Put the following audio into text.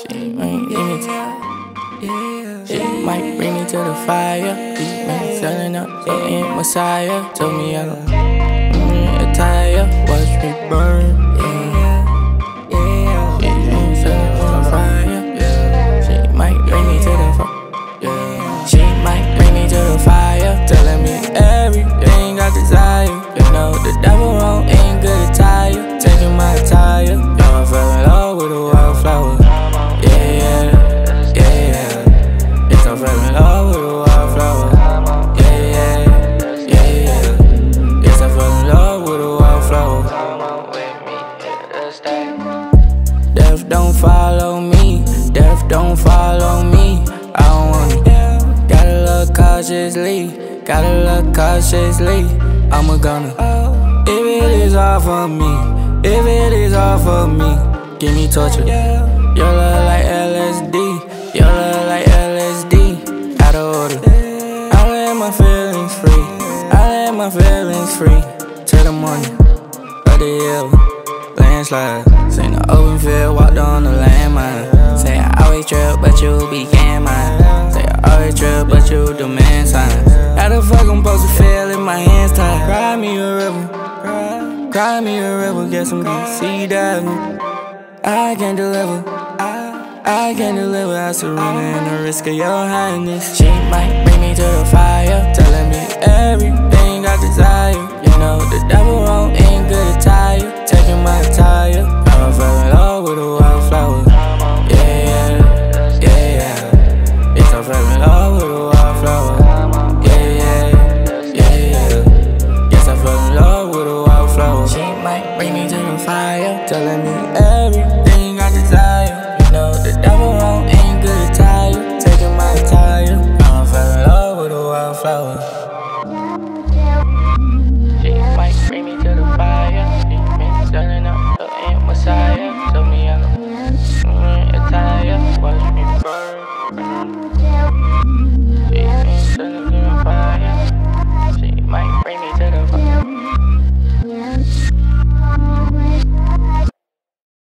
She might give me she might bring me to the fire. These men selling up, they ain't Messiah. Told me I don't attire, watch me burn. She ain't selling on fire. She might bring me to the fire. She might bring me to the fire, telling me everything I desire. You know the devil won't ain't good attire, taking my attire. Now I fell in love with a wildflower. I fell in love with a wildflower. Yes, I fell in love with a wildflower. Death don't follow me, death don't follow me. I don't want it. Gotta look cautiously, gotta look cautiously. I'm gonna. If it is all for me, if it is all for me, give me torture. You look like LSD, you look like LSD. Out of order. I let my feelings free, I let my feelings free. Till the morning of the hill, landslide. Seen the open field, walked on the landmine. Say I always trip, but you became mine. Say I always trip, but you demand signs. How the fuck I'm supposed to feel if my hands tied? Cry me a river, cry me a river. Get some DC diving. I can't deliver, I can't deliver. I surrender in the risk of your highness. She might bring me to the fire, telling me everything I desire. You know the devil won't ain't good attire, taking my attire. Now I fell in love with a wildflower. Yes, I fell in love with a wildflower. Yes, I fell in love with a wildflower. She might bring me to the fire, telling me everything